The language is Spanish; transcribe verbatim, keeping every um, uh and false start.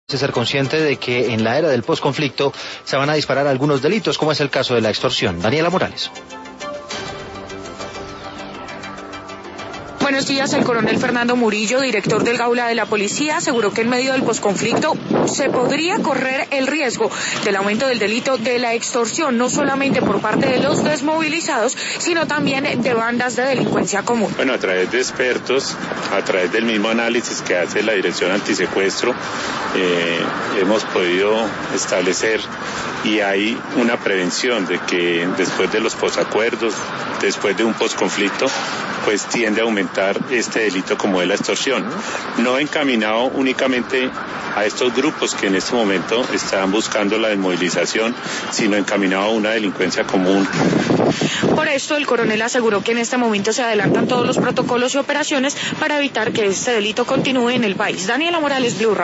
ser consciente de que en la era del posconflicto se van a disparar algunos delitos, como es el caso de la extorsión. Daniela Morales. Buenos días. El coronel Fernando Murillo, director del Gaula de la Policía, aseguró que en medio del posconflicto se podría correr el riesgo del aumento del delito de la extorsión, no solamente por parte de los desmovilizados, sino también de bandas de delincuencia común. Bueno, a través de expertos, a través del mismo análisis que hace la Dirección Antisecuestro, eh, hemos podido establecer y hay una prevención de que después de los posacuerdos, después de un posconflicto, pues tiende a aumentar este delito como es la extorsión, no encaminado únicamente a estos grupos que en este momento están buscando la desmovilización, sino encaminado a una delincuencia común. Por esto, el coronel aseguró que en este momento se adelantan todos los protocolos y operaciones para evitar que este delito continúe en el país. Daniela Morales, Blue Radio.